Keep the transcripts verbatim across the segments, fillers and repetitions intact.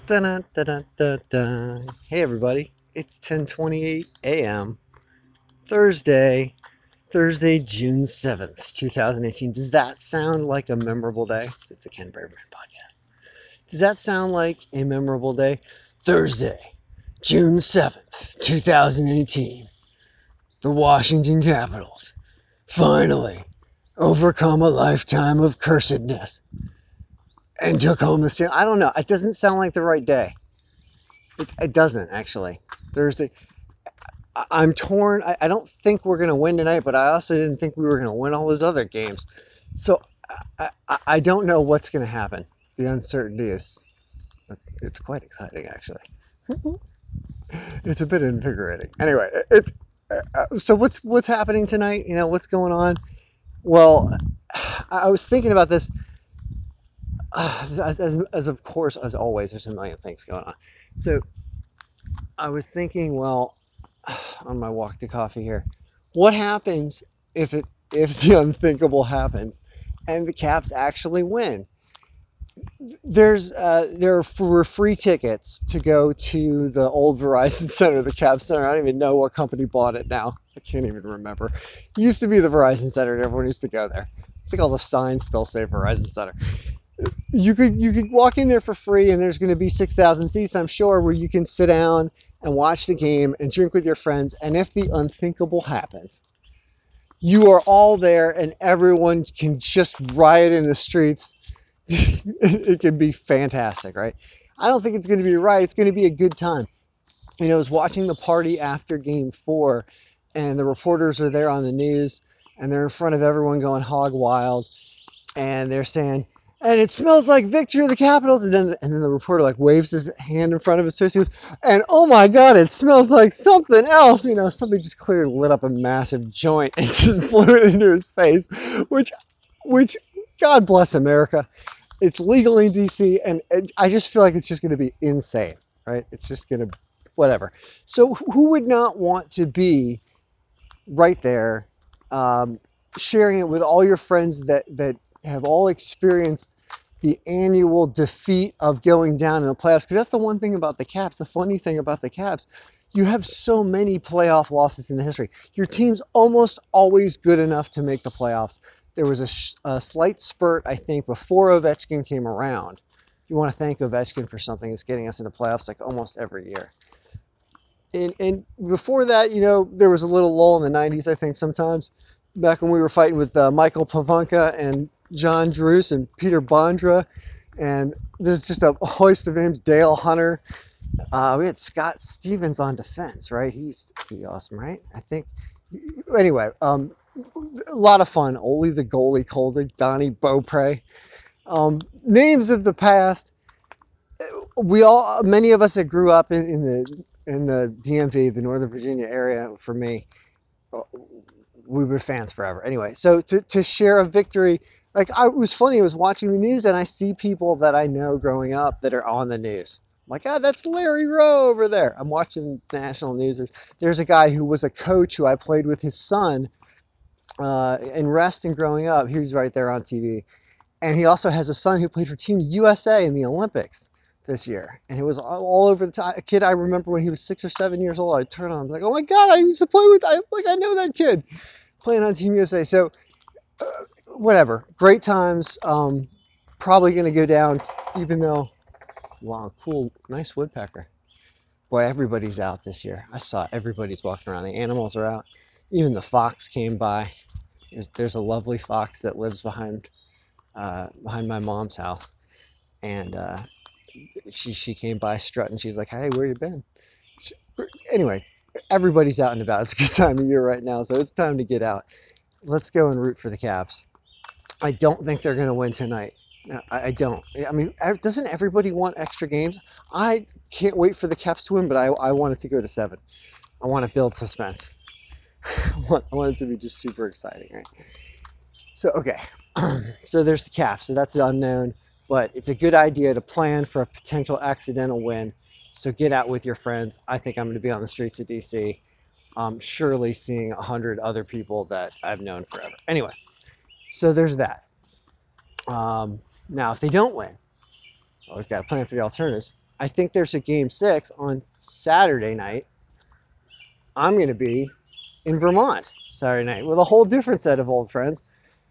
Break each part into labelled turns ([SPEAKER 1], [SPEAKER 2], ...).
[SPEAKER 1] Dun, dun, dun, dun, dun. Hey everybody, it's ten twenty-eight a m Thursday, Thursday, June seventh, twenty eighteen. Does that sound like a memorable day? It's a Ken Bergman podcast. Does that sound like a memorable day? Thursday, June seventh, twenty eighteen. The Washington Capitals finally overcome a lifetime of cursedness and took home the Stanley. I don't know. It doesn't sound like the right day. It, it doesn't actually. Thursday. I, am torn. I, I don't think we're going to win tonight, but I also didn't think we were going to win all those other games. So I, I, I don't know what's going to happen. The uncertainty is, it's quite exciting actually. It's a bit invigorating. Anyway, it's uh, so what's what's happening tonight? You know what's going on? Well, I was thinking about this. Uh, as, as, as of course, as always, there's a million things going on. So I was thinking, well, on my walk to coffee here, what happens if it if the unthinkable happens and the Caps actually win? There's uh, there were free tickets to go to the old Verizon Center, the Caps Center. I don't even know what company bought it now. I can't even remember. It used to be the Verizon Center, and everyone used to go there. I think all the signs still say Verizon Center. You could you could walk in there for free, and there's going to be six thousand seats, I'm sure, where you can sit down and watch the game and drink with your friends. And if the unthinkable happens, you are all there, and everyone can just riot in the streets. It can be fantastic, right? I don't think it's going to be right. It's going to be a good time. You know, I was watching the party after Game Four, and the reporters are there on the news, and they're in front of everyone going hog wild, and they're saying, and it smells like victory of the Capitals. And then, and then the reporter like waves his hand in front of his face. He goes, and oh my God, it smells like something else. You know, somebody just clearly lit up a massive joint and just blew it into his face, which, which, God bless America. It's legal in D C, and I just feel like it's just going to be insane, right? It's just going to, whatever. So who would not want to be right there, um, sharing it with all your friends that that have all experienced the annual defeat of going down in the playoffs? Because that's the one thing about the Caps. The funny thing about the Caps, you have so many playoff losses in the history. Your team's almost always good enough to make the playoffs. There was a, sh- a slight spurt, I think, before Ovechkin came around. If you want to thank Ovechkin for something, it's getting us into playoffs like almost every year. And, and before that, you know, there was a little lull in the nineties, I think, sometimes. Back when we were fighting with uh, Michael Pavanka and John Druce and Peter Bondra. And there's just a host of names, Dale Hunter. Uh, we had Scott Stevens on defense, right? He used to be awesome, right? I think. Anyway, um, a lot of fun. Ole the goalie, Koldig, Donnie Beaupre. Um, names of the past. We all, many of us that grew up in, in the in the D M V, the Northern Virginia area, for me, we were fans forever. Anyway, so to, to share a victory, like I, it was funny, I was watching the news and I see people that I know growing up that are on the news. I'm like, ah, that's Larry Rowe over there. I'm watching national news. There's, there's a guy who was a coach who I played with his son uh, in wrestling growing up. He was right there on T V. And he also has a son who played for Team U S A in the Olympics this year. And it was all over the time. A kid I remember when he was six or seven years old, I turned on, I was like, oh my God, I used to play with, I, like, I know that kid playing on Team U S A. So uh, whatever, great times. Um, probably going to go down, even though, wow, cool, nice woodpecker. Boy, everybody's out this year. I saw everybody's walking around. The animals are out. Even the fox came by. There's, there's a lovely fox that lives behind uh, behind my mom's house. And uh, she she came by strutting. She's like, hey, where you been? She, anyway, everybody's out and about. It's a good time of year right now, so it's time to get out. Let's go and root for the Caps. I don't think they're going to win tonight. I, I don't. I mean, doesn't everybody want extra games? I can't wait for the Caps to win, but I, I want it to go to seven. I want to build suspense. I, want, I want it to be just super exciting, right? So, okay. So there's the Caps. So that's the unknown, but it's a good idea to plan for a potential accidental win. So get out with your friends. I think I'm going to be on the streets of D C, um, surely seeing a hundred other people that I've known forever. Anyway, so there's that. Um, now, if they don't win, always got to plan for the alternatives. I think there's a game six on Saturday night. I'm going to be in Vermont Saturday night with a whole different set of old friends.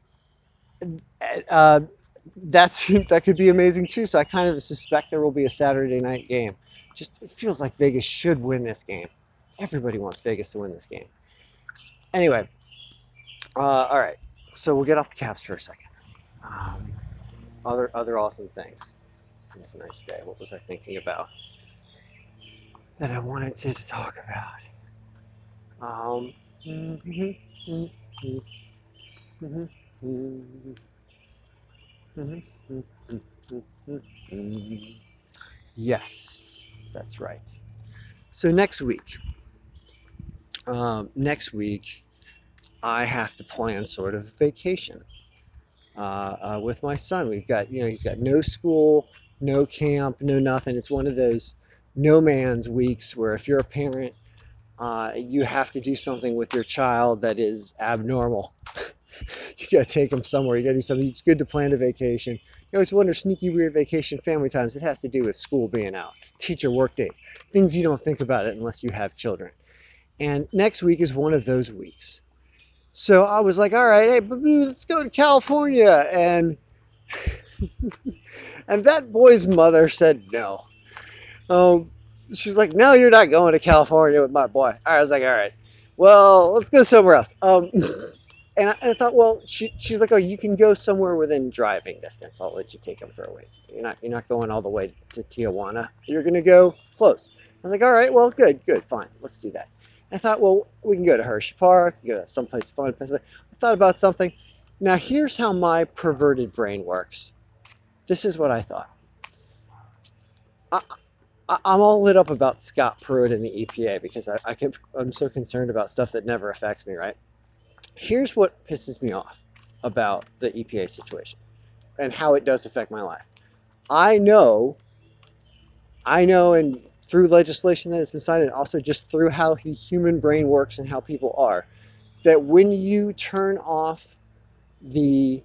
[SPEAKER 1] Uh, that's that could be amazing too. So I kind of suspect there will be a Saturday night game. Just it feels like Vegas should win this game. Everybody wants Vegas to win this game. Anyway, uh, all right. So we'll get off the Caps for a second. Um, other other awesome things. It's a nice day. What was I thinking about that I wanted to talk about? Um, yes, that's right. So next week, um, next week, I have to plan sort of a vacation uh, uh, with my son. We've got, you know, he's got no school, no camp, no nothing. It's one of those no man's weeks where if you're a parent, uh, you have to do something with your child that is abnormal. You got to take them somewhere. You got to do something. It's good to plan a vacation. You always wonder sneaky, weird vacation family times. It has to do with school being out, teacher work days, things you don't think about it unless you have children. And next week is one of those weeks. So I was like, all right, hey, let's go to California. And and that boy's mother said no. Um, she's like, no, you're not going to California with my boy. I was like, all right, well, let's go somewhere else. Um, and I, and I thought, well, she, she's like, oh, you can go somewhere within driving distance. I'll let you take him for a week. You're not, you're not going all the way to Tijuana. You're going to go close. I was like, all right, well, good, good, fine. Let's do that. And I thought, well, we can go to Hershey Park, go to someplace fun. I thought about something. Now, here's how my perverted brain works. This is what I thought. I, I, I'm all lit up about Scott Pruitt and the E P A because I, I can, I'm so concerned about stuff that never affects me, right? Here's what pisses me off about the E P A situation and how it does affect my life. I know, I know, and through legislation that has been signed, and also just through how the human brain works and how people are, that when you turn off the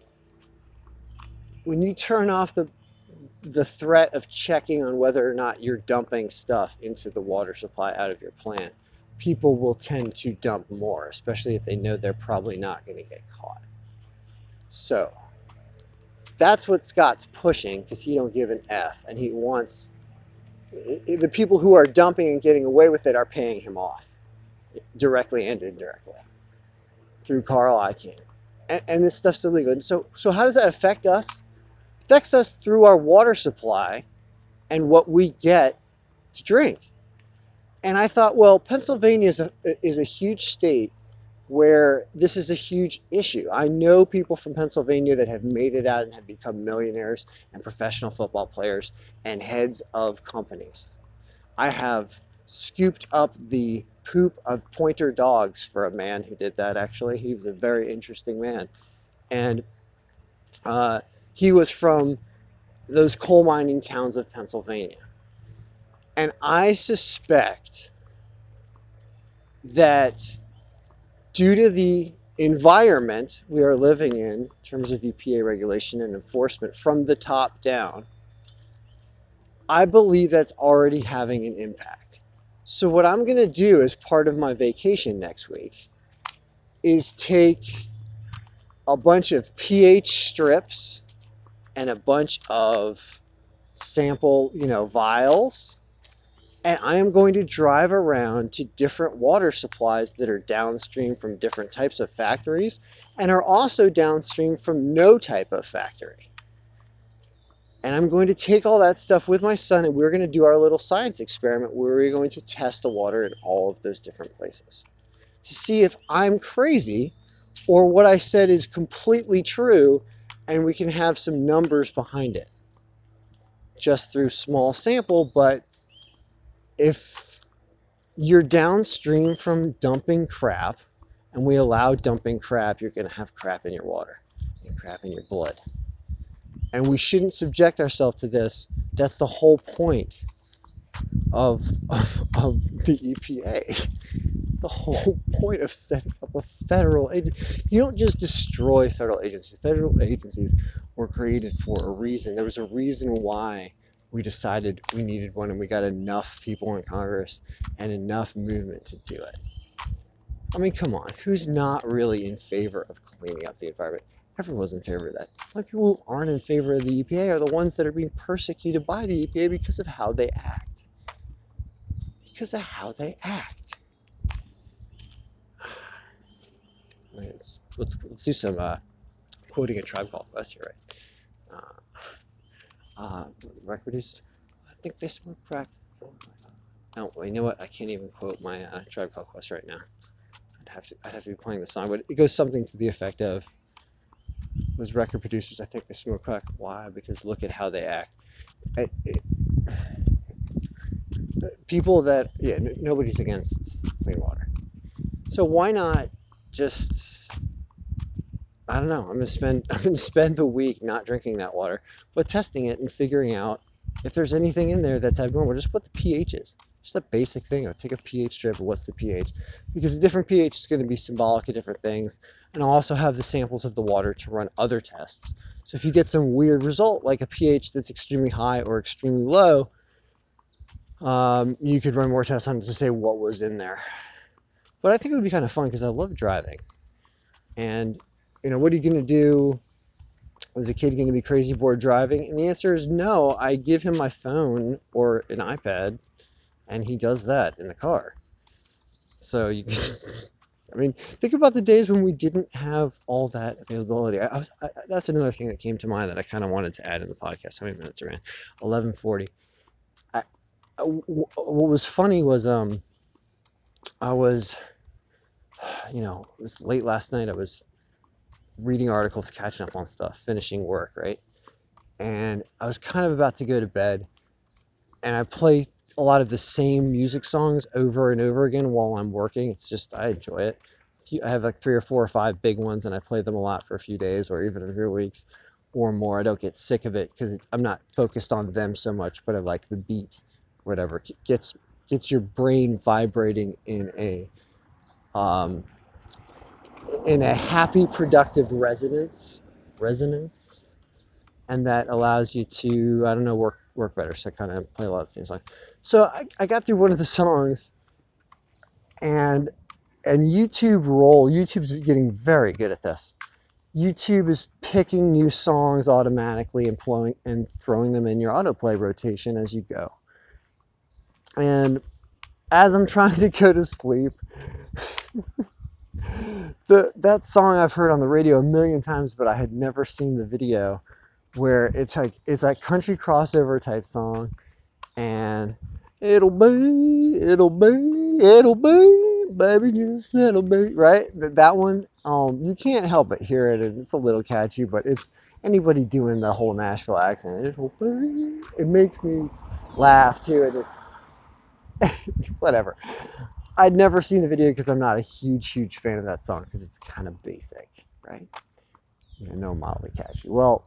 [SPEAKER 1] when you turn off the the threat of checking on whether or not you're dumping stuff into the water supply out of your plant, people will tend to dump more, especially if they know they're probably not going to get caught. So that's what Scott's pushing because he don't give an F, and he wants the people who are dumping and getting away with it are paying him off directly and indirectly through Carl Icahn. And, and this stuff's illegal. And so, so how does that affect us? It affects us through our water supply and what we get to drink. And I thought, well, Pennsylvania is a, is a huge state where this is a huge issue. I know people from Pennsylvania that have made it out and have become millionaires and professional football players and heads of companies. I have scooped up the poop of pointer dogs for a man who did that, actually. He was a very interesting man. And uh, he was from those coal mining towns of Pennsylvania. And I suspect that due to the environment we are living in, in terms of E P A regulation and enforcement from the top down, I believe that's already having an impact. So what I'm going to do as part of my vacation next week is take a bunch of pH strips and a bunch of sample, you know, vials, and I am going to drive around to different water supplies that are downstream from different types of factories and are also downstream from no type of factory. And I'm going to take all that stuff with my son, and we're going to do our little science experiment where we're going to test the water in all of those different places to see if I'm crazy or what I said is completely true, and we can have some numbers behind it just through small sample. But if you're downstream from dumping crap, and we allow dumping crap, you're going to have crap in your water and crap in your blood. And we shouldn't subject ourselves to this. That's the whole point of, of, of the E P A. The whole point of setting up a federal agency. You don't just destroy federal agencies. Federal agencies were created for a reason. There was a reason why we decided we needed one, and we got enough people in Congress and enough movement to do it. I mean, come on, who's not really in favor of cleaning up the environment? Everyone's in favor of that. The only people who aren't in favor of the E P A are the ones that are being persecuted by the E P A because of how they act. Because of how they act. Let's, let's, let's do some uh, quoting a Tribe Called Quest here, right? Uh, uh, record producers, I think they smoke crack. No, you know what? I can't even quote my uh, Tribe Called Quest right now. I'd have to, I'd have to be playing the song, but it goes something to the effect of, "Was record producers, I think they smoke crack. Why? Because look at how they act." It, it, people that, yeah, n- nobody's against clean water. So why not just, I don't know, I'm gonna spend I'm gonna spend the week not drinking that water, but testing it and figuring out if there's anything in there that's abnormal. Just what the pH is. Just a basic thing. I'll take a pH strip of what's the pH, because a different pH is going to be symbolic of different things. And I'll also have the samples of the water to run other tests. So if you get some weird result, like a pH that's extremely high or extremely low, um, you could run more tests on it to say what was in there. But I think it would be kind of fun because I love driving. And, you know, what are you going to do? Is a kid going to be crazy bored driving? And the answer is no. I give him my phone or an iPad, and he does that in the car. So you can, I mean, think about the days when we didn't have all that availability. I, I was, I, that's another thing that came to mind that I kind of wanted to add in the podcast. How many minutes are in? eleven forty. I, I, what was funny was um, I was, you know, it was late last night. I was reading articles, catching up on stuff, finishing work, right? And I was kind of about to go to bed, and I play a lot of the same music songs over and over again while I'm working. It's just, I enjoy it. I have like three or four or five big ones, and I play them a lot for a few days or even a few weeks or more. I don't get sick of it because I'm not focused on them so much, but I like the beat, whatever. It gets gets your brain vibrating in a um, in a happy, productive resonance resonance, and that allows you to, I don't know, work work better. So I kind of play a lot of the same songs. So I, I got through one of the songs, and and YouTube roll. YouTube's getting very good at this. YouTube is picking new songs automatically and plowing and throwing them in your autoplay rotation as you go. And as I'm trying to go to sleep, the that song I've heard on the radio a million times, but I had never seen the video, where it's like it's like country crossover type song, and it'll be, it'll be, it'll be, baby, just it'll be, right? That that one, um, you can't help but hear it, and it's a little catchy, but it's anybody doing the whole Nashville accent. It'll be, it makes me laugh too, and it, whatever. I'd never seen the video because I'm not a huge, huge fan of that song because it's kind of basic, right? Even though mildly catchy. Well,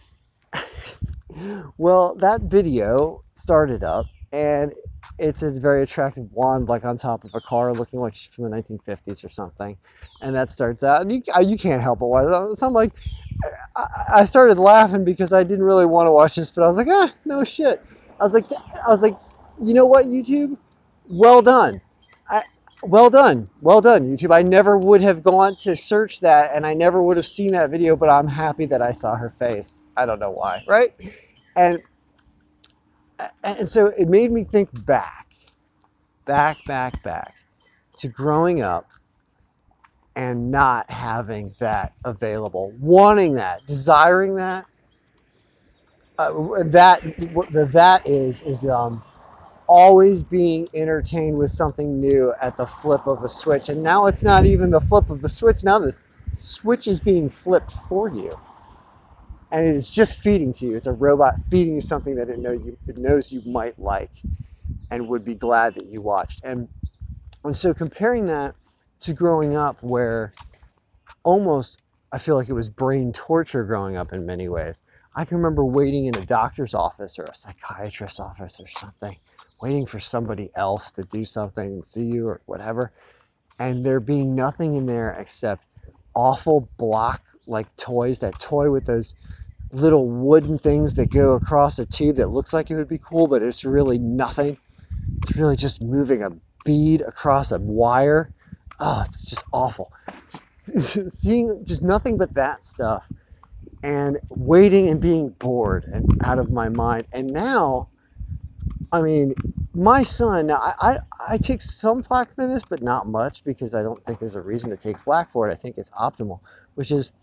[SPEAKER 1] well, that video started up, and it's a very attractive blonde, like on top of a car, looking like she's from the nineteen fifties or something. And that starts out, and you, you can't help it. So I'm like, I, I started laughing because I didn't really want to watch this, but I was like, ah, no shit. I was like, I was like, you know what, YouTube? Well done. I, well done. Well done, YouTube. I never would have gone to search that, and I never would have seen that video, but I'm happy that I saw her face. I don't know why, right? And and so it made me think back, back, back, back to growing up and not having that available, wanting that, desiring that. Uh, that the that is is um, always being entertained with something new at the flip of a switch, and now it's not even the flip of the switch. Now the switch is being flipped for you, and it is just feeding to you. It's a robot feeding you something that it know you it knows you might like and would be glad that you watched. And and so comparing that to growing up, where almost I feel like it was brain torture growing up in many ways. I can remember waiting in a doctor's office or a psychiatrist's office or something, waiting for somebody else to do something and see you or whatever, and there being nothing in there except awful block like toys, that toy with those little wooden things that go across a tube that looks like it would be cool, but it's really nothing. It's really just moving a bead across a wire. Oh, it's just awful. Just seeing just nothing but that stuff and waiting and being bored and out of my mind. And now, I mean, my son, now I, I, I take some flack for this, but not much because I don't think there's a reason to take flack for it. I think it's optimal, which is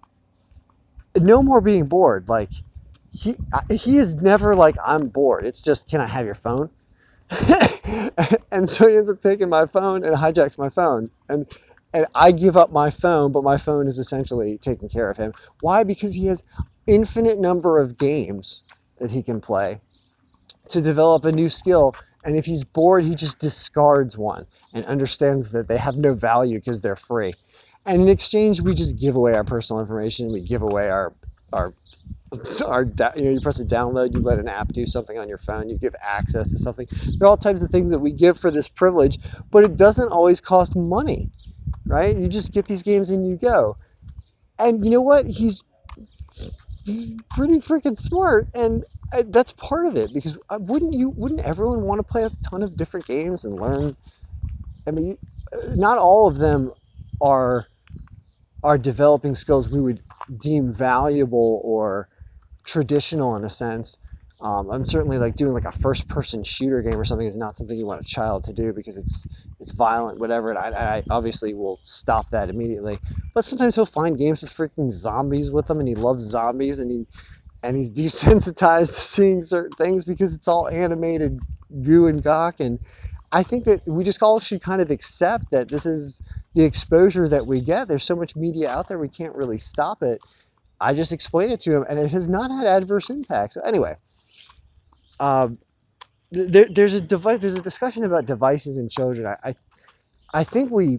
[SPEAKER 1] no more being bored. Like, he, he is never like, I'm bored. It's just, can I have your phone? And so he ends up taking my phone and hijacks my phone. And and I give up my phone, but my phone is essentially taking care of him. Why? Because he has infinite number of games that he can play to develop a new skill. And if he's bored, he just discards one and understands that they have no value because they're free. And in exchange, we just give away our personal information. We give away our our our you know, you press a download, you let an app do something on your phone, you give access to something. There are all types of things that we give for this privilege, but it doesn't always cost money, right? You just get these games and you go. And you know what? He's, he's pretty freaking smart, and uh, that's part of it because uh, wouldn't you? Wouldn't everyone want to play a ton of different games and learn? I mean, uh, not all of them are are developing skills we would deem valuable or traditional in a sense. Um, I'm certainly like doing like a first person shooter game or something is not something you want a child to do because it's it's violent, whatever. And I, I obviously will stop that immediately. But sometimes he'll find games with freaking zombies with them, and he loves zombies, and he and he's desensitized to seeing certain things because it's all animated goo and gawk. And I think that we just all should kind of accept that this is the exposure that we get. There's so much media out there, we can't really stop it. I just explained it to him, and it has not had adverse impacts. So anyway, um, there, there's a device. There's a discussion about devices and children. I, I, I think we.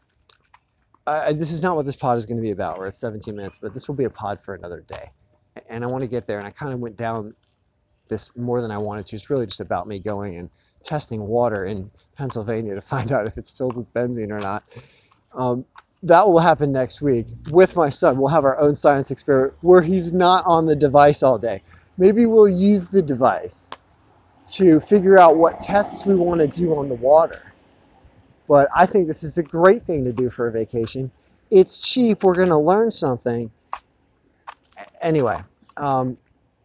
[SPEAKER 1] I, this is not what this pod is going to be about. We're at seventeen minutes, but this will be a pod for another day, and I want to get there. And I kind of went down this more than I wanted to. It's really just about me going and testing water in Pennsylvania to find out if it's filled with benzene or not. Um, that will happen next week with my son. We'll have our own science experiment where he's not on the device all day. Maybe we'll use the device to figure out what tests we want to do on the water. But I think this is a great thing to do for a vacation. It's cheap. We're going to learn something. Anyway, um,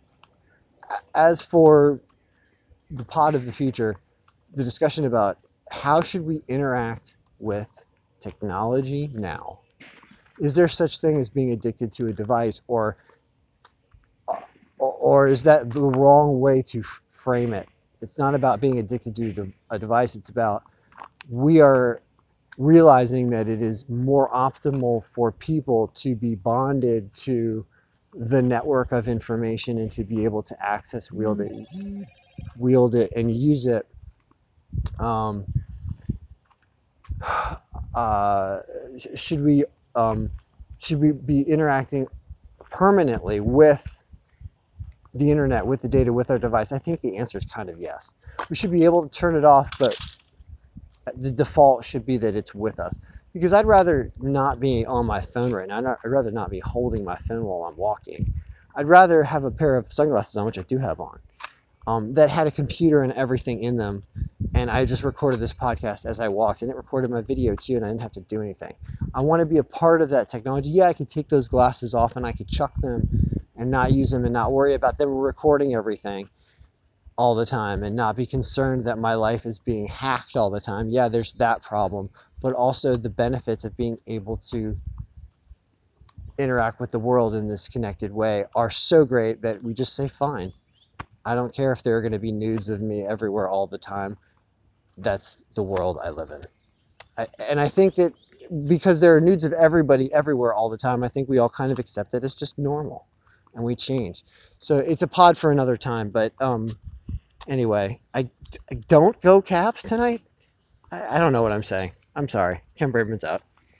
[SPEAKER 1] as for the pod of the future, the discussion about how should we interact with technology now? Is there such thing as being addicted to a device, or or is that the wrong way to frame it? It's not about being addicted to a device. It's about we are realizing that it is more optimal for people to be bonded to the network of information and to be able to access, wield it, wield it, and use it. Um, uh, should we um, should we be interacting permanently with the internet, with the data, with our device? I think the answer is kind of yes. We should be able to turn it off, but the default should be that it's with us. Because I'd rather not be on my phone right now. I'd rather not be holding my phone while I'm walking. I'd rather have a pair of sunglasses on, which I do have on, um, that had a computer and everything in them. And I just recorded this podcast as I walked, and it recorded my video too, and I didn't have to do anything. I want to be a part of that technology. Yeah, I could take those glasses off and I could chuck them and not use them and not worry about them recording everything all the time and not be concerned that my life is being hacked all the time. Yeah, there's that problem, but also the benefits of being able to interact with the world in this connected way are so great that we just say, fine. I don't care if there are going to be nudes of me everywhere all the time. That's the world I live in. I, and I think that because there are nudes of everybody everywhere all the time, I think we all kind of accept it as just normal and we change. So it's a pod for another time, but um, anyway, I, I don't go Caps tonight. I, I don't know what I'm saying. I'm sorry. Ken Braverman's out.